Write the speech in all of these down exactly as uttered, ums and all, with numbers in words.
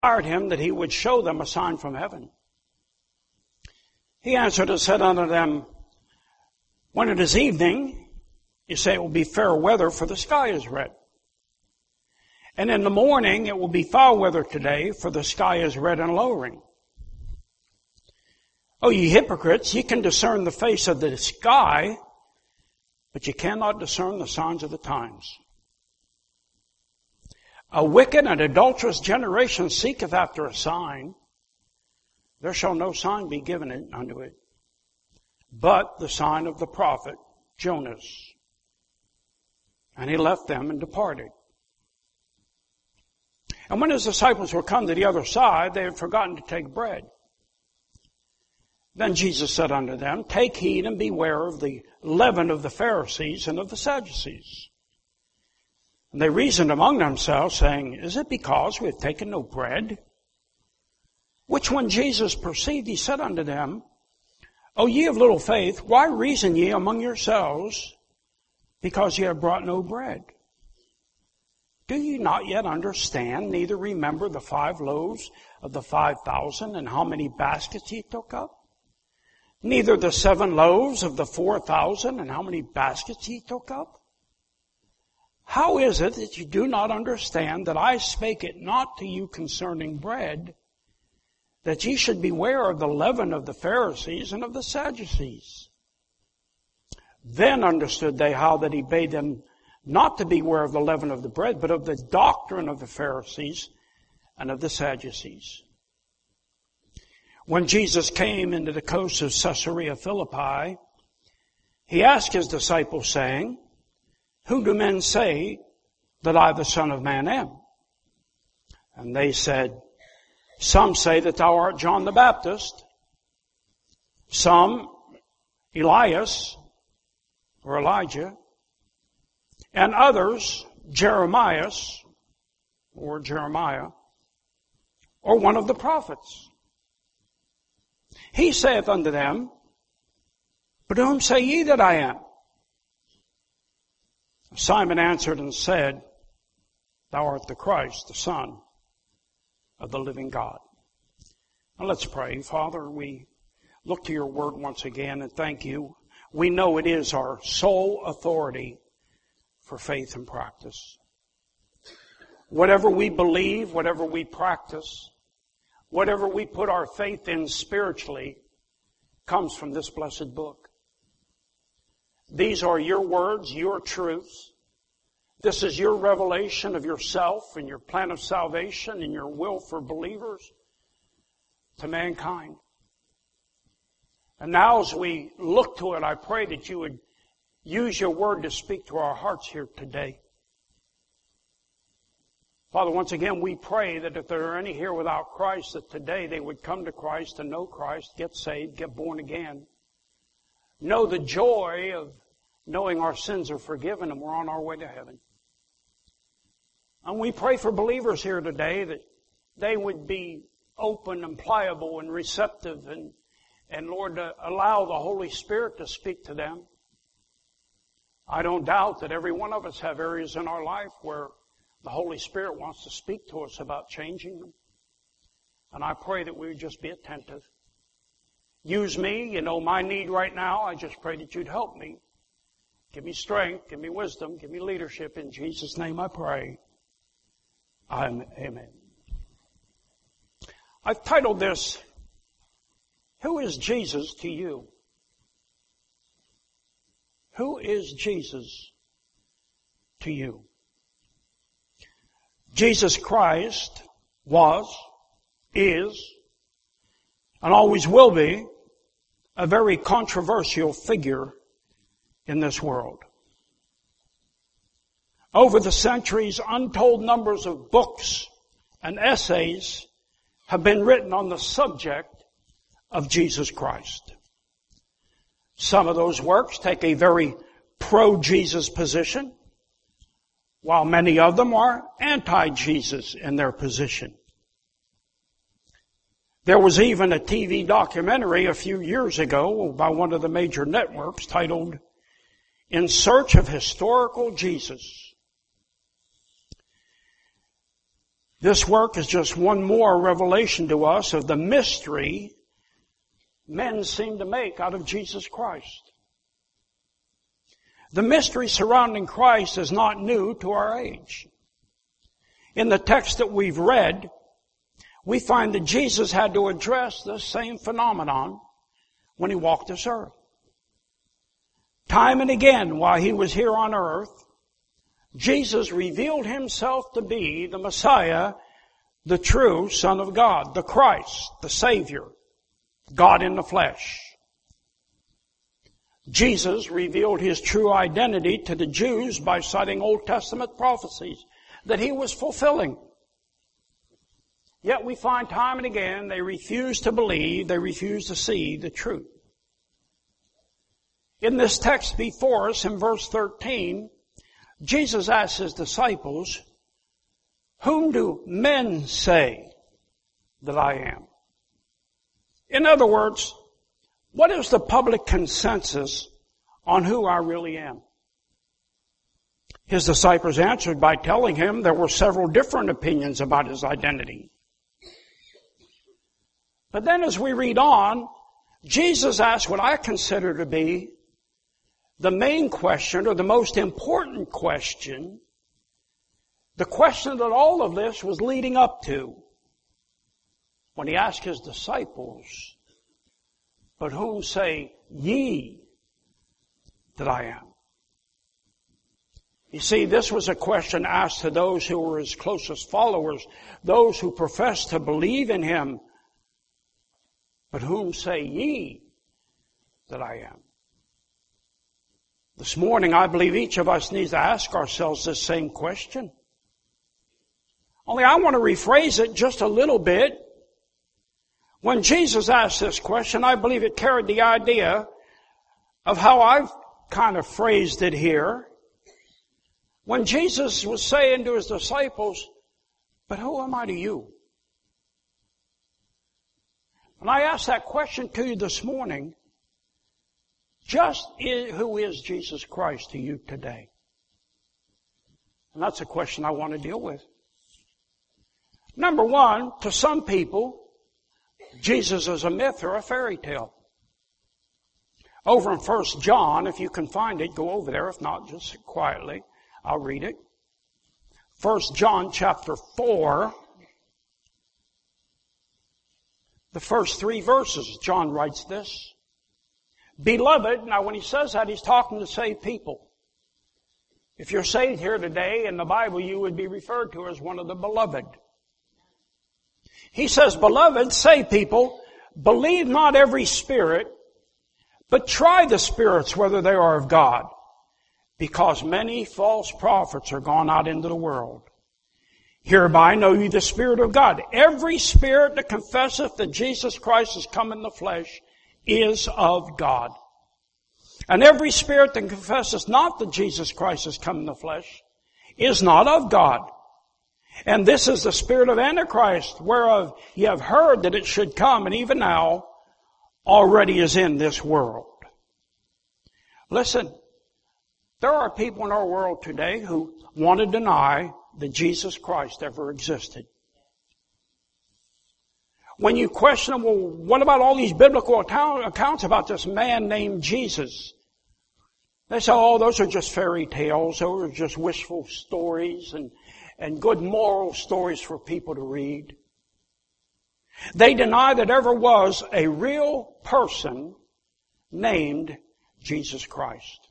desired him that he would show them a sign from heaven. He answered and said unto them, when it is evening, you say it will be fair weather, for the sky is red. And in the morning it will be foul weather today, for the sky is red and lowering. O ye hypocrites, ye can discern the face of the sky, but you cannot discern the signs of the times. A wicked and adulterous generation seeketh after a sign. There shall no sign be given unto it, but the sign of the prophet Jonas. And he left them and departed. And when his disciples were come to the other side, they had forgotten to take bread. Then Jesus said unto them, take heed and beware of the leaven of the Pharisees and of the Sadducees. And they reasoned among themselves, saying, is it because we have taken no bread? Which when Jesus perceived, he said unto them, O ye of little faith, why reason ye among yourselves, because ye have brought no bread? Do ye not yet understand, neither remember the five loaves of the five thousand, and how many baskets ye took up? Neither the seven loaves of the four thousand, and how many baskets ye took up? How is it that you do not understand that I spake it not to you concerning bread, that ye should beware of the leaven of the Pharisees and of the Sadducees? Then understood they how that he bade them not to beware of the leaven of the bread, but of the doctrine of the Pharisees and of the Sadducees. When Jesus came into the coast of Caesarea Philippi, he asked his disciples, saying, who do men say that I, the Son of Man, am? And they said, some say that thou art John the Baptist, some Elias or Elijah, and others Jeremiah or Jeremiah, or one of the prophets. He saith unto them, but whom say ye that I am? Simon answered and said, thou art the Christ, the Son of the living God. Now let's pray. Father, we look to your word once again and thank you. We know it is our sole authority for faith and practice. Whatever we believe, whatever we practice, whatever we put our faith in spiritually comes from this blessed book. These are your words, your truths. This is your revelation of yourself and your plan of salvation and your will for believers to mankind. And now as we look to it, I pray that you would use your word to speak to our hearts here today. Father, once again, we pray that if there are any here without Christ, that today they would come to Christ and know Christ, get saved, get born again. Know the joy of knowing our sins are forgiven and we're on our way to heaven. And we pray for believers here today that they would be open and pliable and receptive and, and Lord, uh, allow the Holy Spirit to speak to them. I don't doubt that every one of us have areas in our life where the Holy Spirit wants to speak to us about changing them. And I pray that we would just be attentive. Use me. You know my need right now. I just pray that you'd help me. Give me strength. Give me wisdom. Give me leadership. In Jesus' name I pray. Amen. I've titled this, Who is Jesus to you? Who is Jesus to you? Jesus Christ was, is, and always will be a very controversial figure in this world. Over the centuries, untold numbers of books and essays have been written on the subject of Jesus Christ. Some of those works take a very pro-Jesus position, while many of them are anti-Jesus in their position. There was even a T V documentary a few years ago by one of the major networks titled, In Search of Historical Jesus. This work is just one more revelation to us of the mystery men seem to make out of Jesus Christ. The mystery surrounding Christ is not new to our age. In the text that we've read, we find that Jesus had to address this same phenomenon when he walked this earth. Time and again, while he was here on earth, Jesus revealed himself to be the Messiah, the true Son of God, the Christ, the Savior, God in the flesh. Jesus revealed his true identity to the Jews by citing Old Testament prophecies that he was fulfilling. Yet we find time and again they refuse to believe, they refuse to see the truth. In this text before us, in verse thirteen, Jesus asks his disciples, "Whom do men say that I am?" In other words, what is the public consensus on who I really am? His disciples answered by telling him there were several different opinions about his identity. But then as we read on, Jesus asked what I consider to be the main question, or the most important question, the question that all of this was leading up to, when he asked his disciples, "But whom say ye that I am?" You see, this was a question asked to those who were his closest followers, those who professed to believe in him. "But whom say ye that I am?" This morning, I believe each of us needs to ask ourselves this same question. Only I want to rephrase it just a little bit. When Jesus asked this question, I believe it carried the idea of how I've kind of phrased it here. When Jesus was saying to his disciples, "But who am I to you?" And I ask that question to you this morning, just who is Jesus Christ to you today? And that's a question I want to deal with. Number one, to some people, Jesus is a myth or a fairy tale. Over in First John, if you can find it, go over there. If not, just quietly, I'll read it. First John chapter four. The first three verses, John writes this. Beloved, now when he says that, he's talking to saved people. If you're saved here today, in the Bible, you would be referred to as one of the beloved. He says, "Beloved, saved people, believe not every spirit, but try the spirits whether they are of God, because many false prophets are gone out into the world. Hereby know ye the Spirit of God. Every spirit that confesseth that Jesus Christ is come in the flesh is of God. And every spirit that confesseth not that Jesus Christ is come in the flesh is not of God. And this is the spirit of Antichrist, whereof ye have heard that it should come, and even now already is in this world." Listen, there are people in our world today who want to deny that Jesus Christ ever existed. When you question them, well, what about all these biblical accounts about this man named Jesus? They say, oh, those are just fairy tales. Those are just wishful stories and, and good moral stories for people to read. They deny that ever was a real person named Jesus Christ.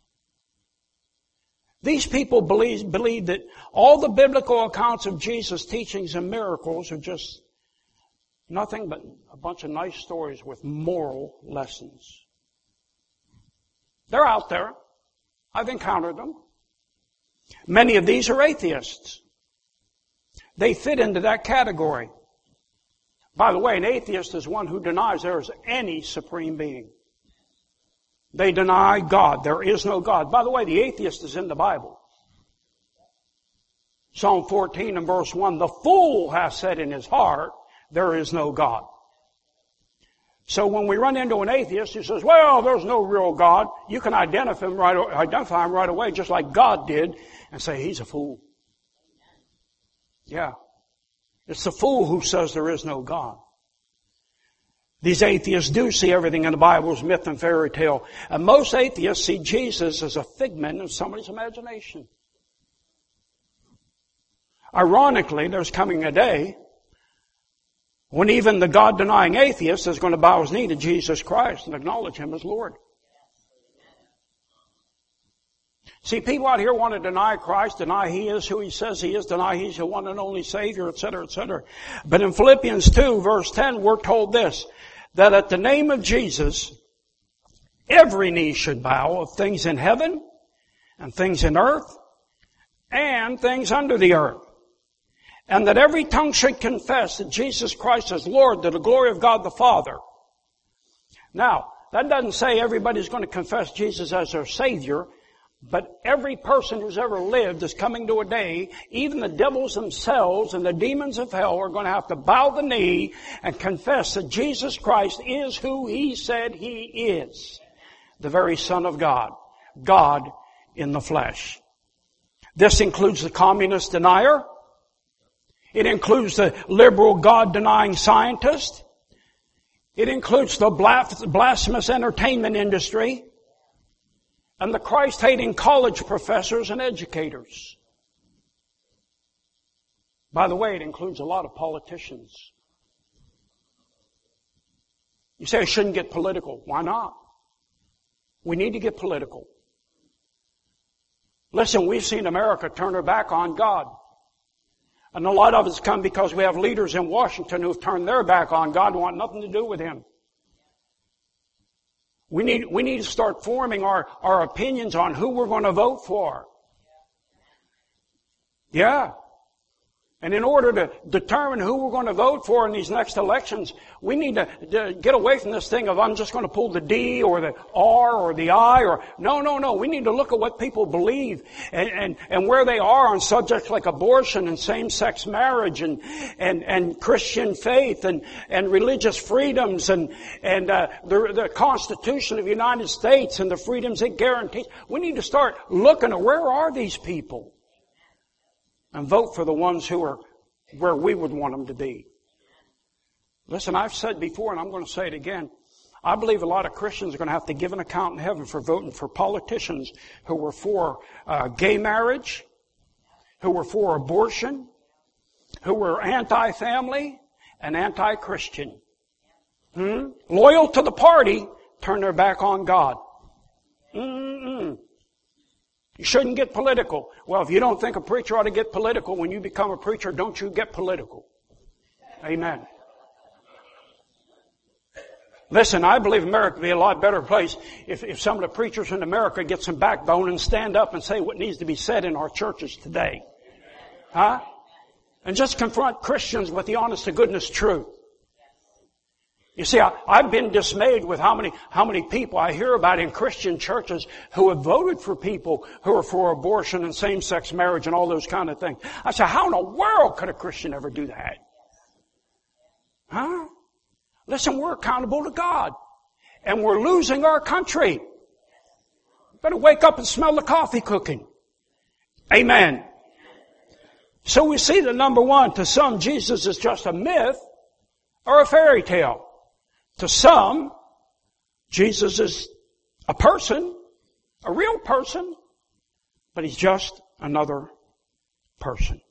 These people believe, believe that all the biblical accounts of Jesus' teachings and miracles are just nothing but a bunch of nice stories with moral lessons. They're out there. I've encountered them. Many of these are atheists. They fit into that category. By the way, an atheist is one who denies there is any supreme being. They deny God. There is no God. By the way, the atheist is in the Bible. Psalm fourteen and verse one, "The fool hath said in his heart, there is no God." So when we run into an atheist who says, well, there's no real God, you can identify him right, identify him right away, just like God did, and say, he's a fool. Yeah. It's the fool who says there is no God. These atheists do see everything in the Bible as myth and fairy tale. And most atheists see Jesus as a figment of somebody's imagination. Ironically, there's coming a day when even the God-denying atheist is going to bow his knee to Jesus Christ and acknowledge Him as Lord. See, people out here want to deny Christ, deny He is who He says He is, deny He's the one and only Savior, et cetera, et cetera. But in Philippians two, verse ten, we're told this, that at the name of Jesus, every knee should bow of things in heaven, and things in earth, and things under the earth. And that every tongue should confess that Jesus Christ is Lord to the glory of God the Father. Now, that doesn't say everybody's going to confess Jesus as their Savior, but every person who's ever lived is coming to a day, even the devils themselves and the demons of hell are going to have to bow the knee and confess that Jesus Christ is who He said He is. The very Son of God. God in the flesh. This includes the communist denier. It includes the liberal God-denying scientist. It includes the blasphemous entertainment industry and the Christ-hating college professors and educators. By the way, it includes a lot of politicians. You say I shouldn't get political. Why not? We need to get political. Listen, we've seen America turn her back on God. And a lot of it's come because we have leaders in Washington who've turned their back on God and want nothing to do with Him. We need, we need to start forming our, our opinions on who we're going to vote for. Yeah. And in order to determine who we're going to vote for in these next elections, we need to, to get away from this thing of I'm just going to pull the D or the R or the I or no, no, no. We need to look at what people believe and, and, and where they are on subjects like abortion and same-sex marriage and, and, and Christian faith and, and religious freedoms and, and, uh, the, the Constitution of the United States and the freedoms it guarantees. We need to start looking at where are these people? And vote for the ones who are where we would want them to be. Listen, I've said before, and I'm going to say it again, I believe a lot of Christians are going to have to give an account in heaven for voting for politicians who were for uh, gay marriage, who were for abortion, who were anti-family and anti-Christian. Hmm? Loyal to the party, turn their back on God. Mm-mm. You shouldn't get political. Well, if you don't think a preacher ought to get political, when you become a preacher, don't you get political. Amen. Listen, I believe America would be a lot better place if, if some of the preachers in America get some backbone and stand up and say what needs to be said in our churches today. Huh? And just confront Christians with the honest to goodness truth. You see, I, I've been dismayed with how many, how many people I hear about in Christian churches who have voted for people who are for abortion and same-sex marriage and all those kind of things. I say, how in the world could a Christian ever do that? Huh? Listen, we're accountable to God. And we're losing our country. Better wake up and smell the coffee cooking. Amen. So we see that number one, to some, Jesus is just a myth or a fairy tale. To some, Jesus is a person, a real person, but He's just another person.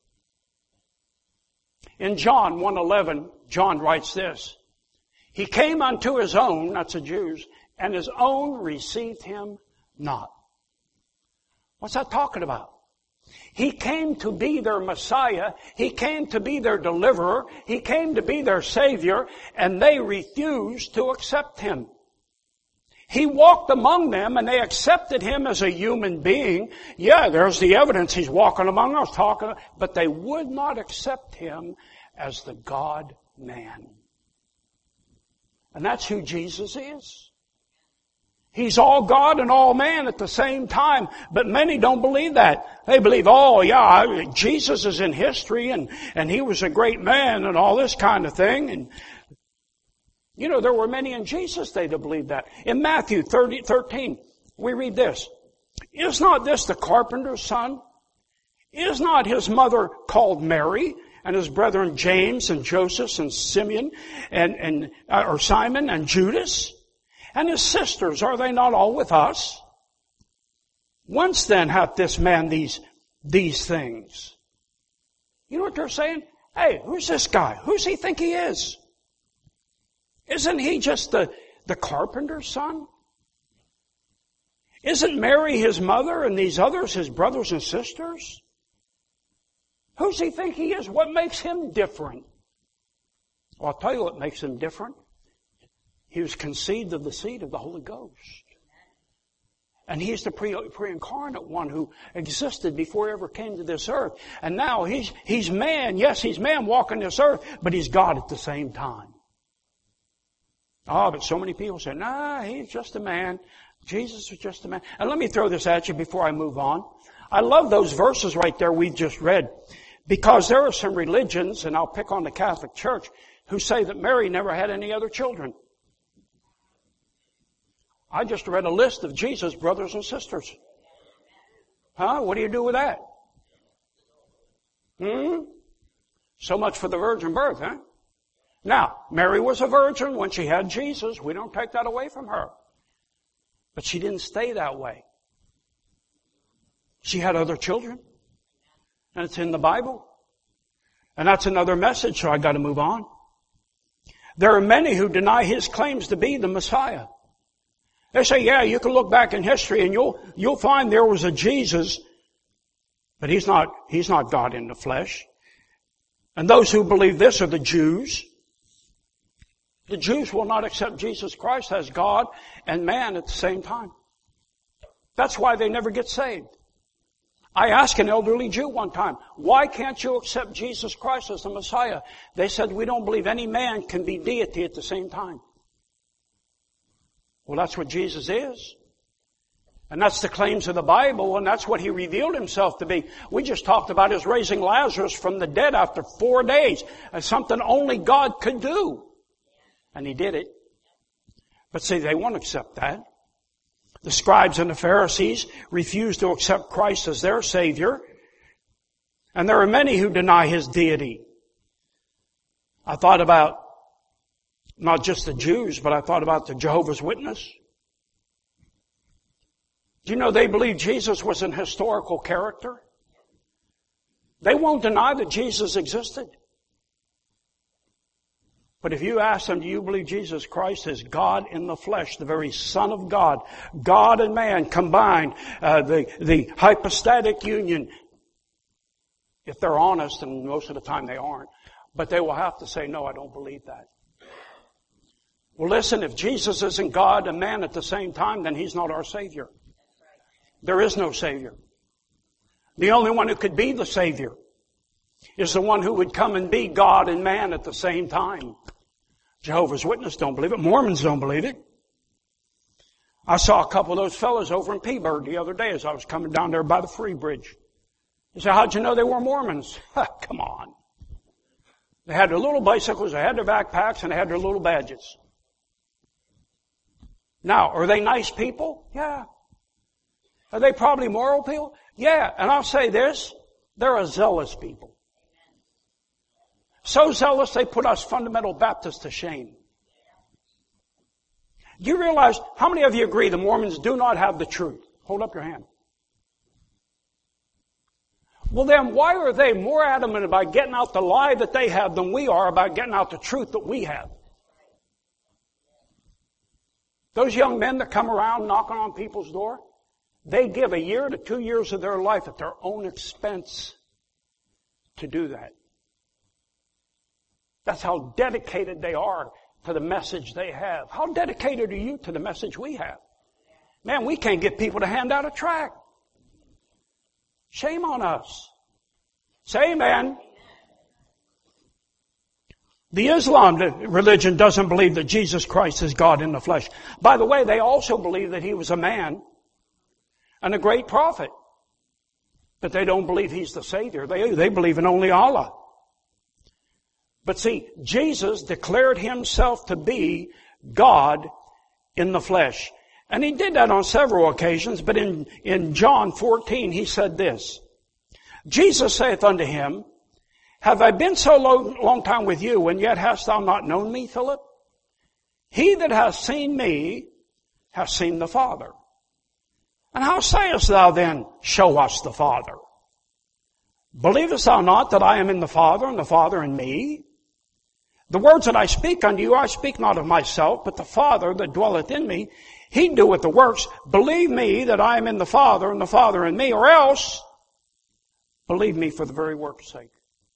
In John one eleven, John writes this, He came unto His own, that's the Jews, and His own received Him not. What's that talking about? He came to be their Messiah. He came to be their deliverer. He came to be their Savior, and they refused to accept Him. He walked among them, and they accepted Him as a human being. Yeah, there's the evidence He's walking among us, talking, but they would not accept Him as the God-man. And that's who Jesus is. He's all God and all man at the same time, but many don't believe that. They believe, oh yeah, Jesus is in history and, and He was a great man and all this kind of thing. And, you know, there were many in Jesus' day that believed that. In Matthew thirty, thirteen, we read this. Is not this the carpenter's son? Is not his mother called Mary? and his brethren James and Joseph and Simeon and, and uh, or Simon and Judas? And his sisters, are they not all with us? Whence then hath this man these, these things? You know what they're saying? Hey, who's this guy? Who's he think he is? Isn't he just the, the carpenter's son? Isn't Mary his mother and these others his brothers and sisters? Who's he think he is? What makes him different? Well, I'll tell you what makes him different. He was conceived of the seed of the Holy Ghost. And he's the pre, pre-incarnate one who existed before he ever came to this earth. And now he's, he's man. Yes, he's man walking this earth, but he's God at the same time. Oh, but so many people say, nah, he's just a man. Jesus was just a man. And let me throw this at you before I move on. I love those verses right there we've just read. Because there are some religions, and I'll pick on the Catholic Church, who say that Mary never had any other children. I just read a list of Jesus' brothers and sisters. Huh? What do you do with that? Hmm? So much for the virgin birth, huh? Now, Mary was a virgin when she had Jesus. We don't take that away from her. But she didn't stay that way. She had other children. And it's in the Bible. And that's another message, so I got to move on. There are many who deny his claims to be the Messiah. They say, yeah, you can look back in history and you'll, you'll find there was a Jesus, but he's not, he's not God in the flesh. And those who believe this are the Jews. The Jews will not accept Jesus Christ as God and man at the same time. That's why they never get saved. I asked an elderly Jew one time, why can't you accept Jesus Christ as the Messiah? They said, we don't believe any man can be deity at the same time. Well, that's what Jesus is. And that's the claims of the Bible, and that's what he revealed himself to be. We just talked about his raising Lazarus from the dead after four days. As something only God could do. And he did it. But see, they won't accept that. The scribes and the Pharisees refuse to accept Christ as their Savior. And there are many who deny his deity. I thought about not just the Jews, but I thought about the Jehovah's Witness. Do you know they believe Jesus was an historical character? They won't deny that Jesus existed. But if you ask them, do you believe Jesus Christ is God in the flesh, the very Son of God, God and man combined, uh, the, the hypostatic union? If they're honest, and most of the time they aren't, but they will have to say, no, I don't believe that. Well, listen, if Jesus isn't God and man at the same time, then he's not our Savior. There is no Savior. The only one who could be the Savior is the one who would come and be God and man at the same time. Jehovah's Witnesses don't believe it. Mormons don't believe it. I saw a couple of those fellows over in Peabird the other day as I was coming down there by the Free Bridge. They said, how'd you know they were Mormons? Come on. They had their little bicycles, they had their backpacks, and they had their little badges. Now, are they nice people? Yeah. Are they probably moral people? Yeah. And I'll say this, they're a zealous people. So zealous they put us fundamental Baptists to shame. Do you realize, how many of you agree the Mormons do not have the truth? Hold up your hand. Well then, why are they more adamant about getting out the lie that they have than we are about getting out the truth that we have? Those young men that come around knocking on people's door, they give a year to two years of their life at their own expense to do that. That's how dedicated they are to the message they have. How dedicated are you to the message we have? Man, we can't get people to hand out a tract. Shame on us. Say amen. The Islam religion doesn't believe that Jesus Christ is God in the flesh. By the way, they also believe that he was a man and a great prophet. But they don't believe he's the Savior. They, they believe in only Allah. But see, Jesus declared himself to be God in the flesh. And he did that on several occasions, but in, in John fourteen he said this. Jesus saith unto him, Have I been so long, long time with you, and yet hast thou not known me, Philip? He that hath seen me hath seen the Father. And how sayest thou then, show us the Father? Believest thou not that I am in the Father, and the Father in me? The words that I speak unto you, I speak not of myself, but the Father that dwelleth in me, he doeth the works. Believe me that I am in the Father, and the Father in me, or else believe me for the very work's sake.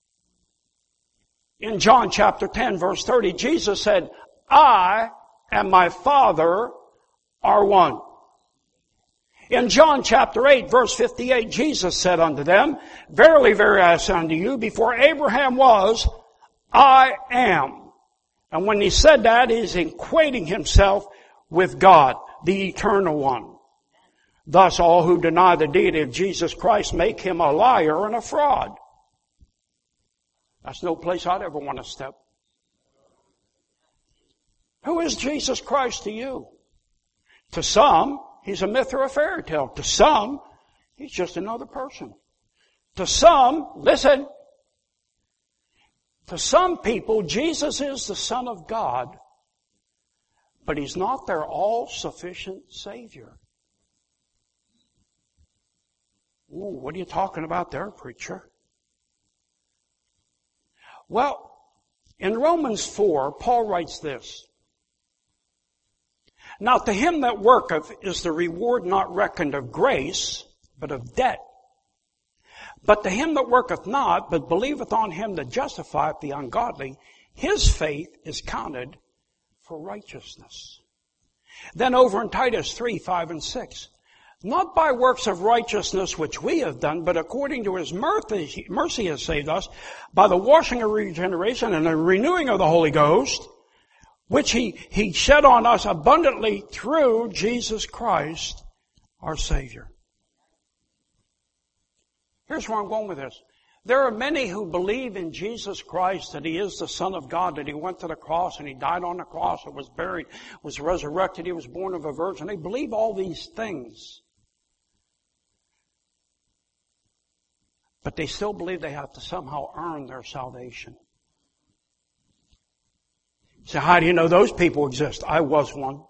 In John chapter ten, verse thirty, Jesus said, I and my Father are one. In John chapter eight, verse fifty-eight, Jesus said unto them, Verily, verily, I say unto you, before Abraham was, I am. And when he said that, he's equating himself with God, the Eternal One. Thus, all who deny the deity of Jesus Christ make him a liar and a fraud. That's no place I'd ever want to step. Who is Jesus Christ to you? To some, he's a myth or a fairy tale. To some, he's just another person. To some, listen, to some people, Jesus is the Son of God, but he's not their all-sufficient Savior. Ooh, what are you talking about there, preacher? Well, in Romans four, Paul writes this. Now to him that worketh is the reward not reckoned of grace, but of debt. But to him that worketh not, but believeth on him that justifieth the ungodly, his faith is counted for righteousness. Then over in Titus three, five and six, not by works of righteousness which we have done, but according to his mercy, mercy has saved us, by the washing of regeneration and the renewing of the Holy Ghost, which he, he shed on us abundantly through Jesus Christ, our Savior. Here's where I'm going with this. There are many who believe in Jesus Christ, that he is the Son of God, that he went to the cross and he died on the cross and was buried, was resurrected, he was born of a virgin. They believe all these things. But they still believe they have to somehow earn their salvation. So how do you know those people exist? I was one.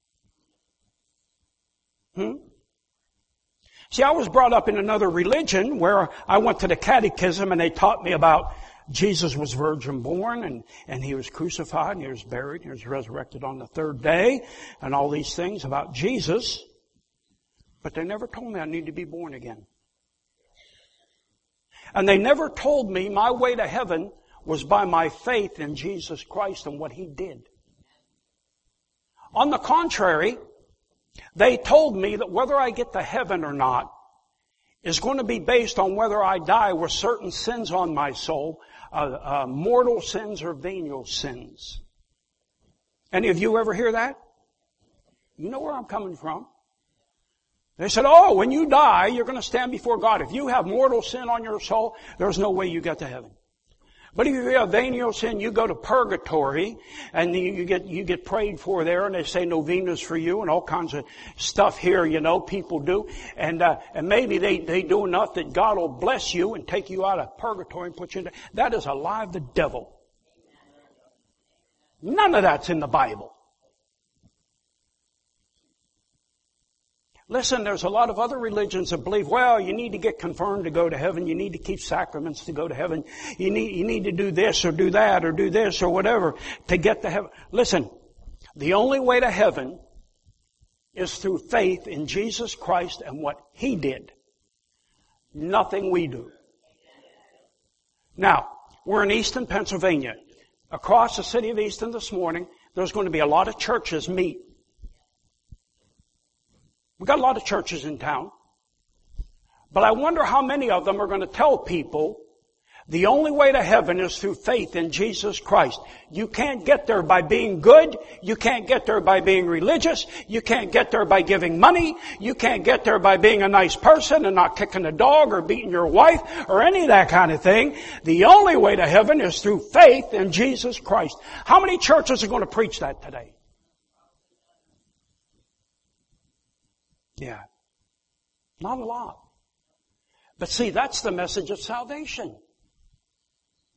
Hmm? See, I was brought up in another religion where I went to the catechism and they taught me about Jesus was virgin born and, and he was crucified and he was buried and he was resurrected on the third day and all these things about Jesus. But they never told me I need to be born again. And they never told me my way to heaven was by my faith in Jesus Christ and what he did. On the contrary, they told me that whether I get to heaven or not is going to be based on whether I die with certain sins on my soul, uh, uh, mortal sins or venial sins. Any of you ever hear that? You know where I'm coming from. They said, oh, when you die, you're going to stand before God. If you have mortal sin on your soul, there's no way you get to heaven. But if you have venial sin, you go to purgatory, and you get you get prayed for there, and they say novenas for you, and all kinds of stuff here, you know, people do. And uh, and maybe they, they do enough that God will bless you and take you out of purgatory and put you into... That is a lie of the devil. None of that's in the Bible. Listen, there's a lot of other religions that believe, well, you need to get confirmed to go to heaven. You need to keep sacraments to go to heaven. You need, you need to do this or do that or do this or whatever to get to heaven. Listen, the only way to heaven is through faith in Jesus Christ and what he did. Nothing we do. Now, we're in Easton, Pennsylvania. Across the city of Easton this morning, there's going to be a lot of churches meet. We've got a lot of churches in town. But I wonder how many of them are going to tell people the only way to heaven is through faith in Jesus Christ. You can't get there by being good. You can't get there by being religious. You can't get there by giving money. You can't get there by being a nice person and not kicking a dog or beating your wife or any of that kind of thing. The only way to heaven is through faith in Jesus Christ. How many churches are going to preach that today? Yeah. Not a lot. But see, that's the message of salvation.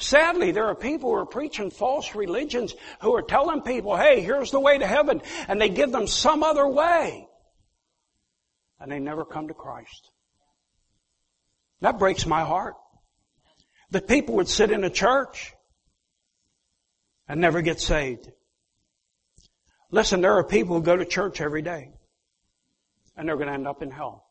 Sadly, there are people who are preaching false religions who are telling people, hey, here's the way to heaven, and they give them some other way. And they never come to Christ. That breaks my heart. That people would sit in a church and never get saved. Listen, there are people who go to church every day, and they're going to end up in hell.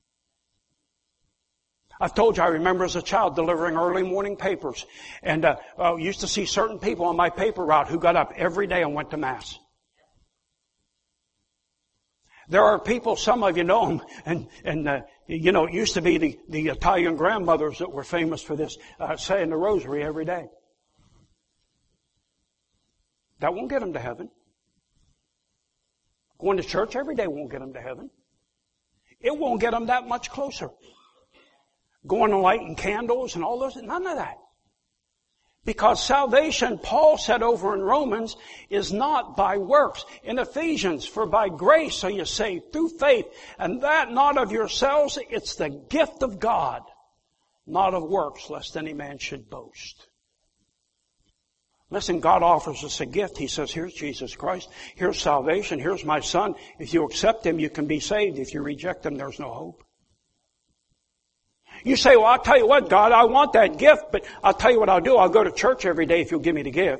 I've told you, I remember as a child delivering early morning papers, and uh, I used to see certain people on my paper route who got up every day and went to Mass. There are people, some of you know them, and, and uh, you know, it used to be the, the Italian grandmothers that were famous for this, uh, saying the rosary every day. That won't get them to heaven. Going to church every day won't get them to heaven. It won't get them that much closer. Going and lighting candles and all those, none of that. Because salvation, Paul said over in Romans, is not by works. In Ephesians, for by grace are you saved through faith, and that not of yourselves, it's the gift of God, not of works, lest any man should boast. Listen, God offers us a gift. He says, here's Jesus Christ, here's salvation, here's my Son. If you accept Him, you can be saved. If you reject Him, there's no hope. You say, well, I'll tell you what, God, I want that gift, but I'll tell you what I'll do. I'll go to church every day if you'll give me the gift.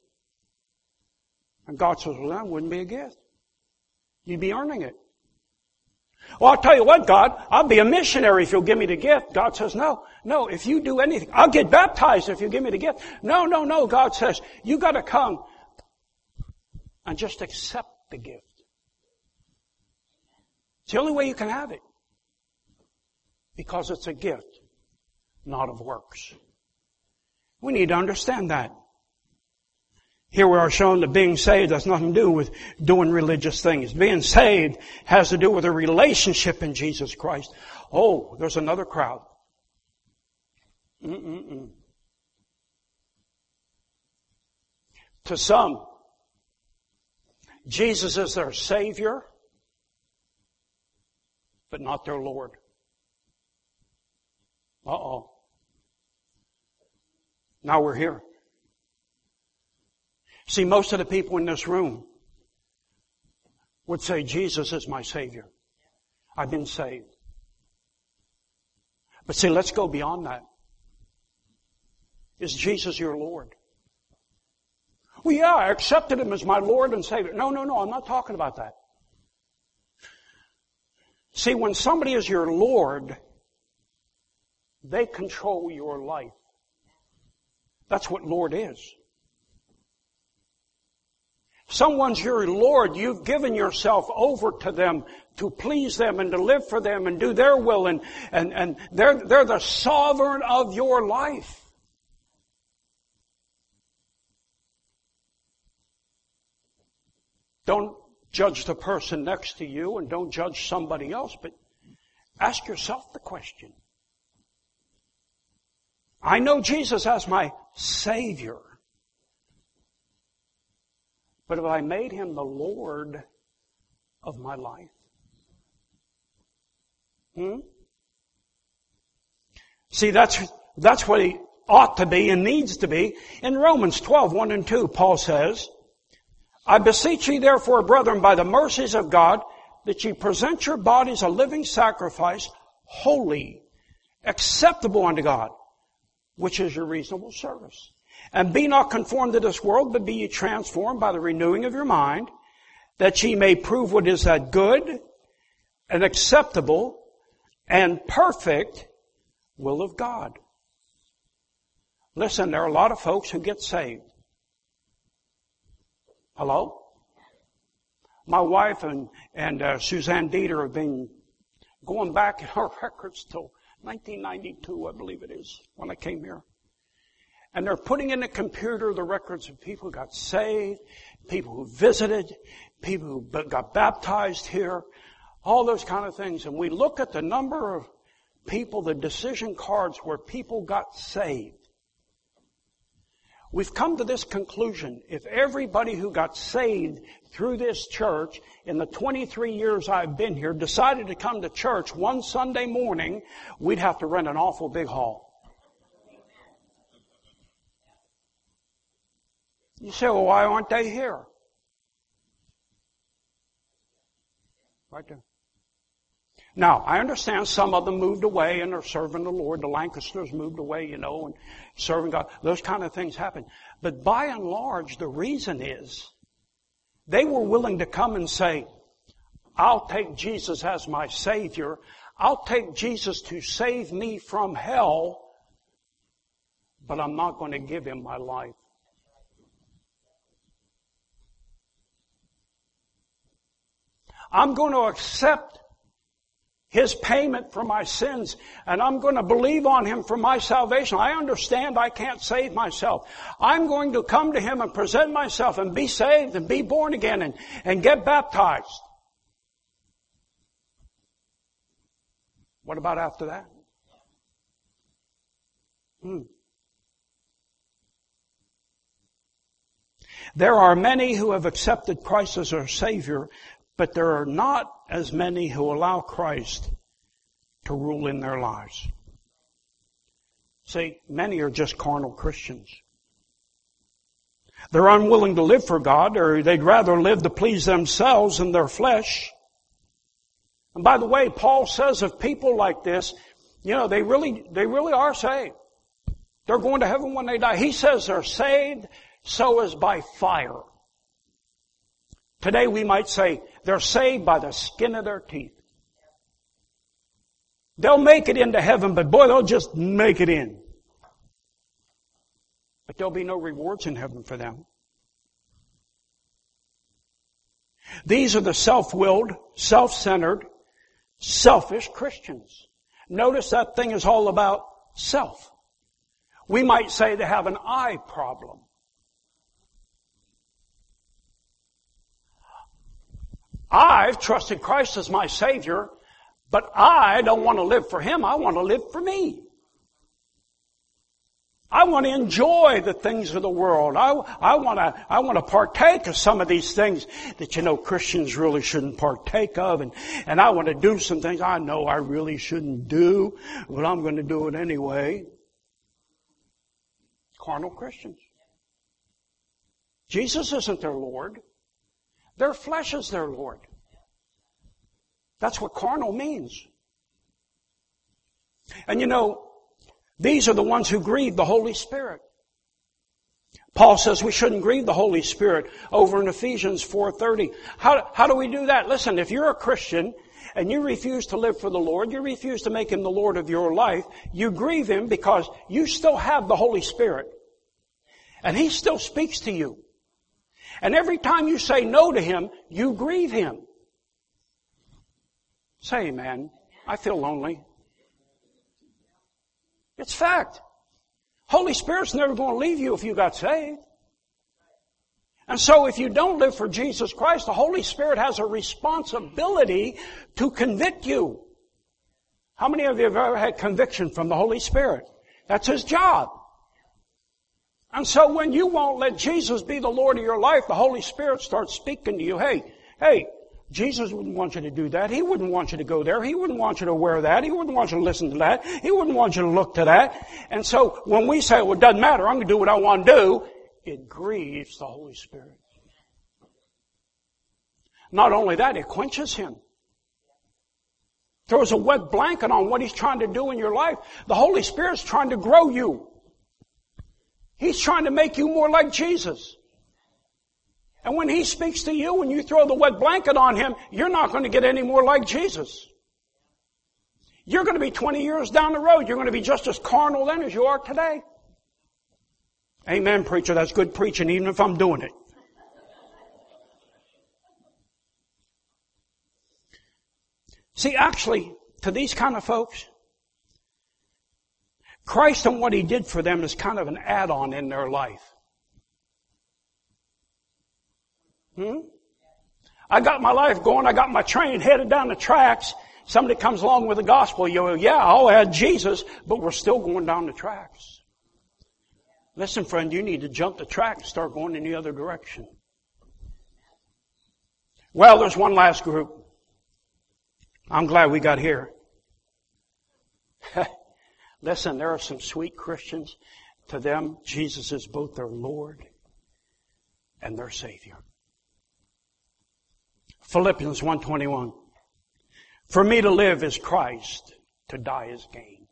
And God says, well, that wouldn't be a gift. You'd be earning it. Well, I'll tell you what, God, I'll be a missionary if you'll give me the gift. God says, no, no, if you do anything, I'll get baptized if you give me the gift. No, no, no, God says, you gotta come and just accept the gift. It's the only way you can have it. Because it's a gift, not of works. We need to understand that. Here we are shown that being saved has nothing to do with doing religious things. Being saved has to do with a relationship in Jesus Christ. Oh, there's another crowd. Mm-mm-mm. To some, Jesus is their Savior, but not their Lord. Uh-oh. Now we're here. See, most of the people in this room would say, Jesus is my Savior. I've been saved. But see, let's go beyond that. Is Jesus your Lord? Well, yeah, I accepted Him as my Lord and Savior. No, no, no, I'm not talking about that. See, when somebody is your Lord, they control your life. That's what Lord is. Someone's your Lord. You've given yourself over to them to please them and to live for them and do their will, and, and, and they're, they're the sovereign of your life. Don't judge the person next to you and don't judge somebody else, but ask yourself the question. I know Jesus as my Savior. But have I made Him the Lord of my life? Hmm? See, that's, that's what He ought to be and needs to be. In Romans twelve, one and two, Paul says, I beseech ye therefore, brethren, by the mercies of God, that ye present your bodies a living sacrifice, holy, acceptable unto God, which is your reasonable service. And be not conformed to this world, but be ye transformed by the renewing of your mind, that ye may prove what is that good and acceptable and perfect will of God. Listen, there are a lot of folks who get saved. Hello? My wife and, and uh, Suzanne Dieter have been going back in our records till nineteen ninety-two, I believe it is, when I came here. And they're putting in the computer the records of people who got saved, people who visited, people who got baptized here, all those kind of things. And we look at the number of people, the decision cards where people got saved. We've come to this conclusion. If everybody who got saved through this church in the twenty-three years I've been here decided to come to church one Sunday morning, we'd have to rent an awful big hall. You say, well, why aren't they here? Right there. Now, I understand some of them moved away and are serving the Lord. The Lancasters moved away, you know, and serving God. Those kind of things happen. But by and large, the reason is they were willing to come and say, I'll take Jesus as my Savior. I'll take Jesus to save me from hell, but I'm not going to give Him my life. I'm going to accept His payment for my sins, and I'm going to believe on Him for my salvation. I understand I can't save myself. I'm going to come to Him and present myself and be saved and be born again and, and get baptized. What about after that? Hmm. There are many who have accepted Christ as their Savior, but there are not as many who allow Christ to rule in their lives. See, many are just carnal Christians. They're unwilling to live for God, or they'd rather live to please themselves and their flesh. And by the way, Paul says of people like this, you know, they really, they really are saved. They're going to heaven when they die. He says they're saved so as by fire. Today we might say they're saved by the skin of their teeth. They'll make it into heaven, but boy, they'll just make it in. But there'll be no rewards in heaven for them. These are the self-willed, self-centered, selfish Christians. Notice that thing is all about self. We might say they have an I problem. I've trusted Christ as my Savior, but I don't want to live for Him. I want to live for me. I want to enjoy the things of the world. I, I want to, I want to partake of some of these things that, you know, Christians really shouldn't partake of. And, and I want to do some things I know I really shouldn't do, but I'm going to do it anyway. Carnal Christians. Jesus isn't their Lord. Their flesh is their Lord. That's what carnal means. And you know, these are the ones who grieve the Holy Spirit. Paul says we shouldn't grieve the Holy Spirit over in Ephesians four thirty. How, how do we do that? Listen, if you're a Christian and you refuse to live for the Lord, you refuse to make Him the Lord of your life, you grieve Him because you still have the Holy Spirit. And He still speaks to you. And every time you say no to Him, you grieve Him. Say, man, I feel lonely. It's fact. Holy Spirit's never going to leave you if you got saved. And so if you don't live for Jesus Christ, the Holy Spirit has a responsibility to convict you. How many of you have ever had conviction from the Holy Spirit? That's His job. And so when you won't let Jesus be the Lord of your life, the Holy Spirit starts speaking to you. Hey, hey, Jesus wouldn't want you to do that. He wouldn't want you to go there. He wouldn't want you to wear that. He wouldn't want you to listen to that. He wouldn't want you to look to that. And so when we say, well, it doesn't matter, I'm going to do what I want to do, it grieves the Holy Spirit. Not only that, it quenches Him. Throws a wet blanket on what He's trying to do in your life. The Holy Spirit's trying to grow you. He's trying to make you more like Jesus. And when He speaks to you and you throw the wet blanket on Him, you're not going to get any more like Jesus. You're going to be twenty years down the road. You're going to be just as carnal then as you are today. Amen, preacher. That's good preaching, even if I'm doing it. See, actually, to these kind of folks, Christ and what He did for them is kind of an add-on in their life. Hmm? I got my life going. I got my train headed down the tracks. Somebody comes along with the gospel. You go, yeah, I'll add Jesus, but we're still going down the tracks. Listen, friend, you need to jump the track and start going in the other direction. Well, there's one last group. I'm glad we got here. Listen, there are some sweet Christians. To them, Jesus is both their Lord and their Savior. Philippians one twenty-one. For me to live is Christ, to die is gain.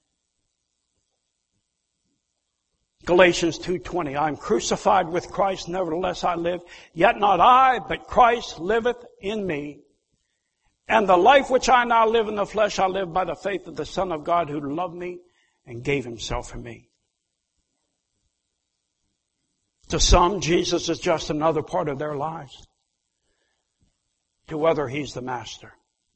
Galatians two twenty. I am crucified with Christ, nevertheless I live. Yet not I, but Christ liveth in me. And the life which I now live in the flesh, I live by the faith of the Son of God who loved me and gave himself for me. To some, Jesus is just another part of their lives. To others, he's the master.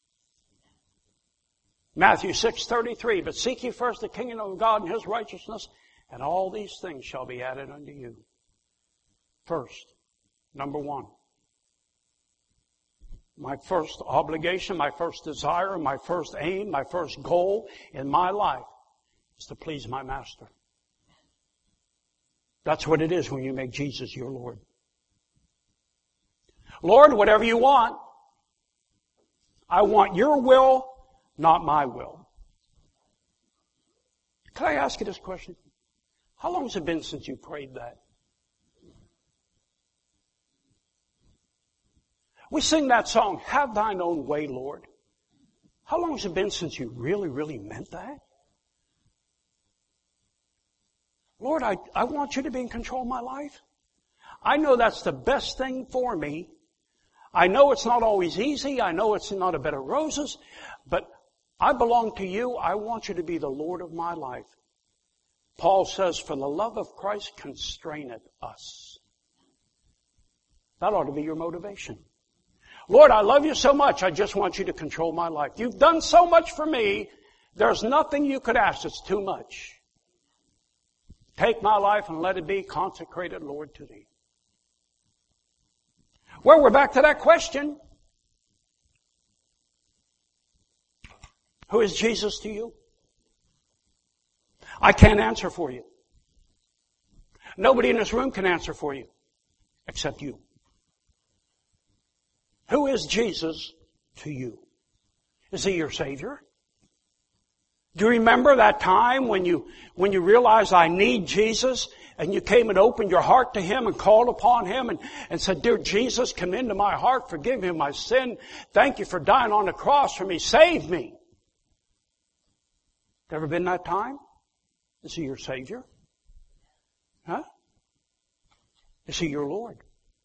Matthew six thirty-three. But seek ye first the kingdom of God and his righteousness, and all these things shall be added unto you. First, number one. My first obligation, my first desire, my first aim, my first goal in my life is to please my master. That's what it is when you make Jesus your Lord. Lord, whatever you want, I want your will, not my will. Can I ask you this question? How long has it been since you prayed that? We sing that song, Have Thine Own Way, Lord. How long has it been since you really, really meant that? Lord, I, I want you to be in control of my life. I know that's the best thing for me. I know it's not always easy. I know it's not a bed of roses. But I belong to you. I want you to be the Lord of my life. Paul says, for the love of Christ constraineth us. That ought to be your motivation. Lord, I love you so much, I just want you to control my life. You've done so much for me, there's nothing you could ask that's too much. Take my life and let it be consecrated, Lord, to thee. Well, we're back to that question. Who is Jesus to you? I can't answer for you. Nobody in this room can answer for you, except you. Who is Jesus to you? Is he your Savior? Do you remember that time when you, when you realized I need Jesus and you came and opened your heart to him and called upon him and, and said, dear Jesus, come into my heart, forgive me my sin. Thank you for dying on the cross for me. Save me. Ever been that time? Is he your Savior? Huh? Is he your Lord?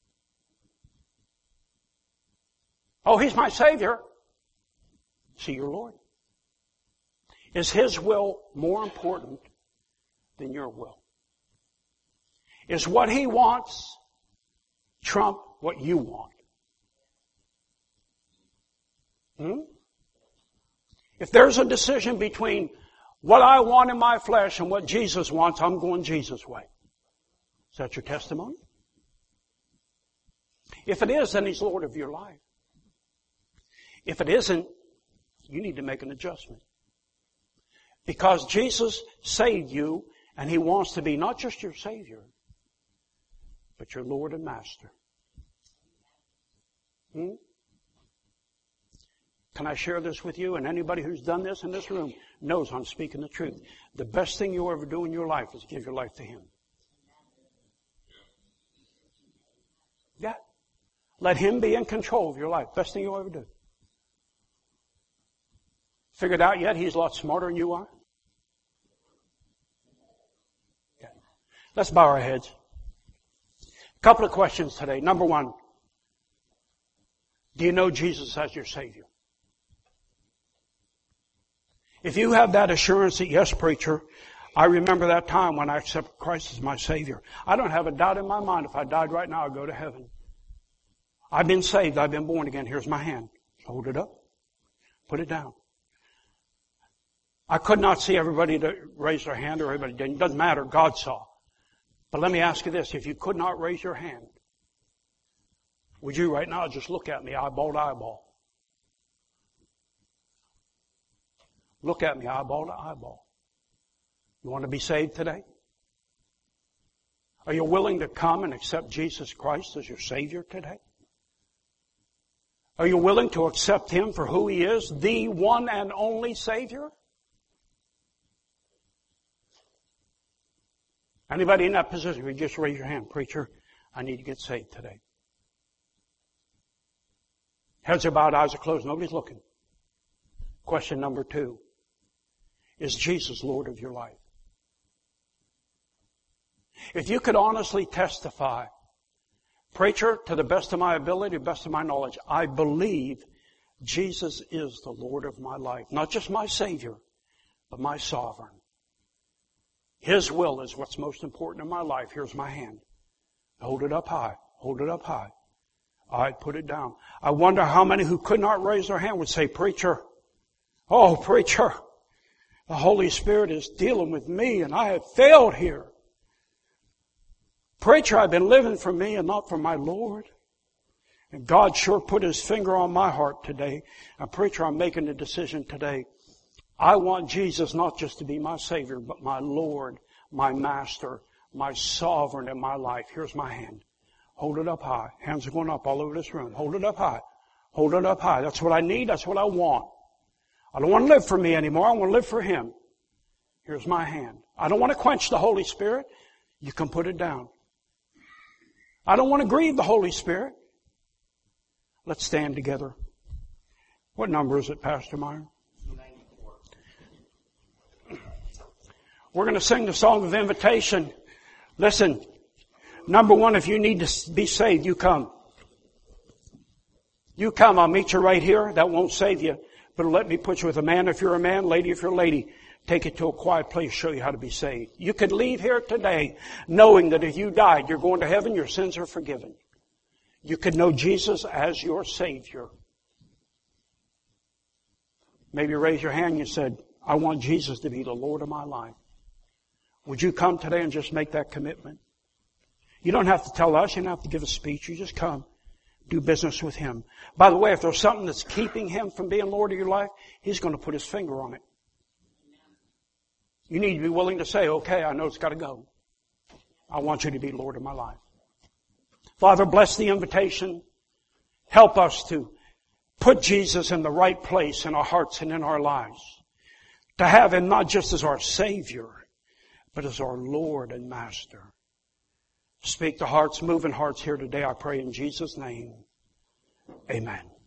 Oh, he's my Savior. Is he your Lord? Is his will more important than your will? Is what he wants trump what you want? Hmm? If there's a decision between what I want in my flesh and what Jesus wants, I'm going Jesus' way. Is that your testimony? If it is, then he's Lord of your life. If it isn't, you need to make an adjustment. Because Jesus saved you, and he wants to be not just your Savior, but your Lord and Master. Hmm? Can I share this with you? And anybody who's done this in this room knows I'm speaking the truth. The best thing you'll ever do in your life is give your life to him. Yeah. Let him be in control of your life. Best thing you'll ever do. Figured out yet he's a lot smarter than you are? Okay. Let's bow our heads. A couple of questions today. Number one, do you know Jesus as your Savior? If you have that assurance that, yes, preacher, I remember that time when I accepted Christ as my Savior. I don't have a doubt in my mind if I died right now, I'd go to heaven. I've been saved. I've been born again. Here's my hand. Hold it up. Put it down. I could not see everybody to raise their hand or everybody didn't. It doesn't matter. God saw. But let me ask you this. If you could not raise your hand, would you right now just look at me eyeball to eyeball? Look at me eyeball to eyeball. You want to be saved today? Are you willing to come and accept Jesus Christ as your Savior today? Are you willing to accept him for who he is, the one and only Savior? Anybody in that position, you just raise your hand. Preacher, I need to get saved today. Heads are bowed, eyes are closed, nobody's looking. Question number two. Is Jesus Lord of your life? If you could honestly testify, preacher, to the best of my ability, to the best of my knowledge, I believe Jesus is the Lord of my life. Not just my Savior, but my sovereign. His will is what's most important in my life. Here's my hand. Hold it up high. Hold it up high. All right, put it down. I wonder how many who could not raise their hand would say, preacher, oh, preacher, the Holy Spirit is dealing with me and I have failed here. Preacher, I've been living for me and not for my Lord. And God sure put His finger on my heart today. And preacher, I'm making a decision today. I want Jesus not just to be my Savior, but my Lord, my Master, my Sovereign in my life. Here's my hand. Hold it up high. Hands are going up all over this room. Hold it up high. Hold it up high. That's what I need. That's what I want. I don't want to live for me anymore. I want to live for Him. Here's my hand. I don't want to quench the Holy Spirit. You can put it down. I don't want to grieve the Holy Spirit. Let's stand together. What number is it, Pastor Meyer? We're going to sing the song of invitation. Listen, number one, if you need to be saved, you come. You come, I'll meet you right here. That won't save you, but let me put you with a man if you're a man, lady if you're a lady. Take it to a quiet place, show you how to be saved. You could leave here today knowing that if you died, you're going to heaven, your sins are forgiven. You could know Jesus as your Savior. Maybe you raise your hand and you said, I want Jesus to be the Lord of my life. Would you come today and just make that commitment? You don't have to tell us. You don't have to give a speech. You just come. Do business with Him. By the way, if there's something that's keeping Him from being Lord of your life, He's going to put His finger on it. You need to be willing to say, okay, I know it's got to go. I want you to be Lord of my life. Father, bless the invitation. Help us to put Jesus in the right place in our hearts and in our lives. To have Him not just as our Savior, but as our Lord and Master. Speak to hearts, moving hearts here today, I pray in Jesus' name. Amen.